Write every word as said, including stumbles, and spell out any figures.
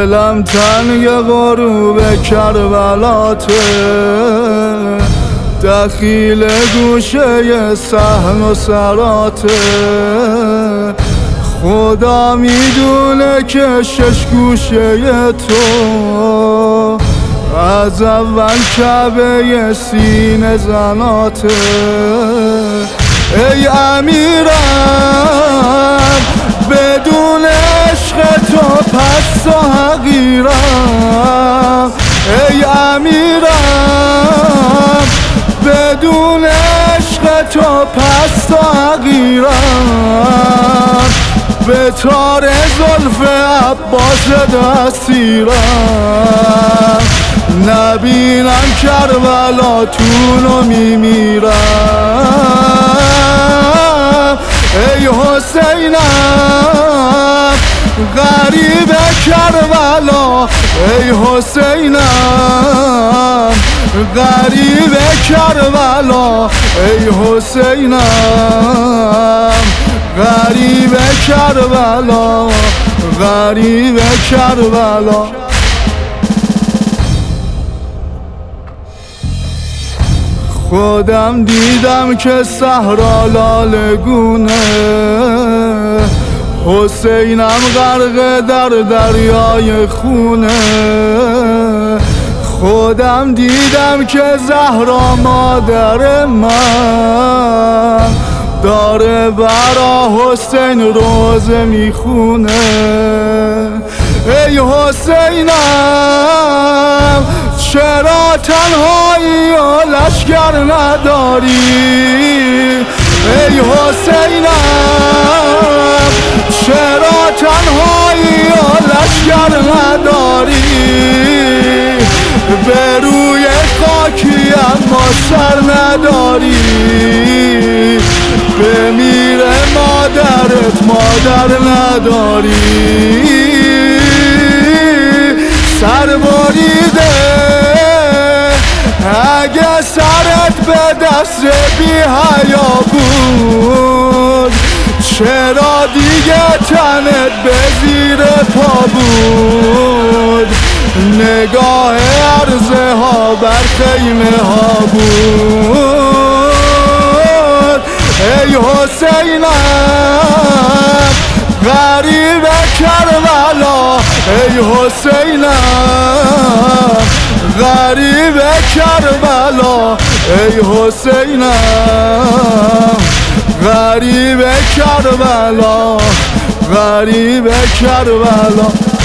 دلم تنگ غروب کربلاته، دخیل گوشه صحن و سراته. خدا میدونه که شش گوشه تو از اول کعبه سینه زناته. ای امیرم بدون عشق تو پس و حقیرم. ای امیرم بدون عشق تو پس و حقیرم. به تار زلف عباس دستیرم، نبینم کربلاتونو میمیرم. ای حسینم غریب کربلا، ای حسینم غریب کربلا. ای حسینم غریب کربلا، غریب کربلا. خودم دیدم که صحرا لاله‌گونه، حسینم غرق در دریای خونه. خودم دیدم که زهرا مادر من داره برا حسین روزه میخونه. ای حسینم چرا تنهایی و لشکر نداری؟ ای حسینم چرا تنهایی و لشکر نداری؟ به روی خاکی اما سر نداری. بمیر مادرت مادر نداری. سر بریده اگه سرت به دست بی حیا بود، چرا دیگه تنت به زیر پا بود؟ نگاه عرضه ها بر خیمه ها بود. ای حسینم غریب کربلا، ای حسینم غریب کربلا. ای حسینم غریب کربلا، غریب کربلا.